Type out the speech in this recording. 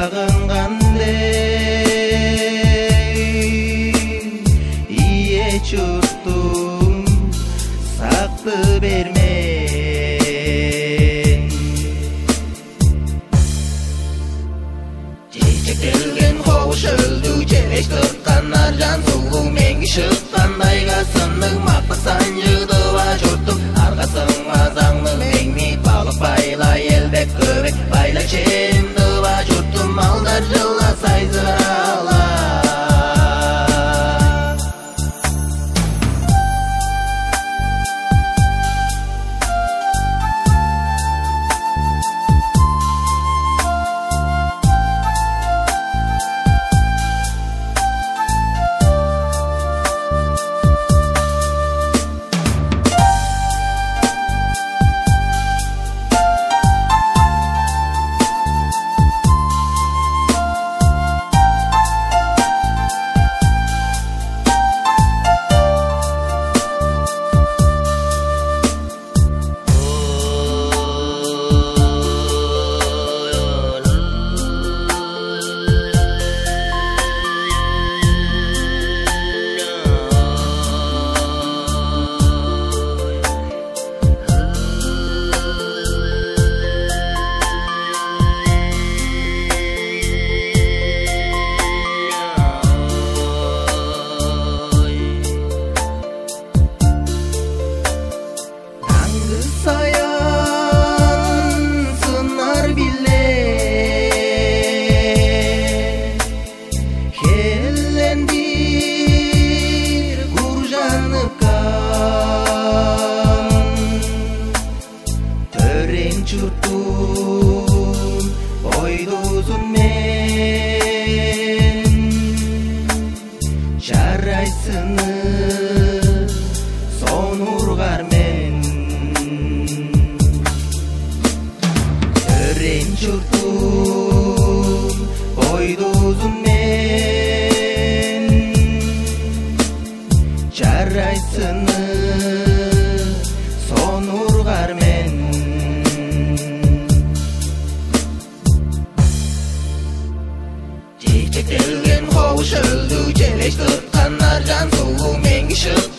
сагынгандай ие журтум сакты бермен чечектелген кобуш өлдү желеш тырткан аржан сулуу меңги шыккандайга сындык мактык санжыдыба журтум аргасыңа заңны меңни балык байла элбек көбек байла чемдыба журтум малдар жыла сайзырала журтум бойду узун мен жарайсыны сонургар мен өрен журтум бойду узун мен жарайсыны сонургар мен чечектелген кобуш өлдү желеш тырткан аржан сулуу меңги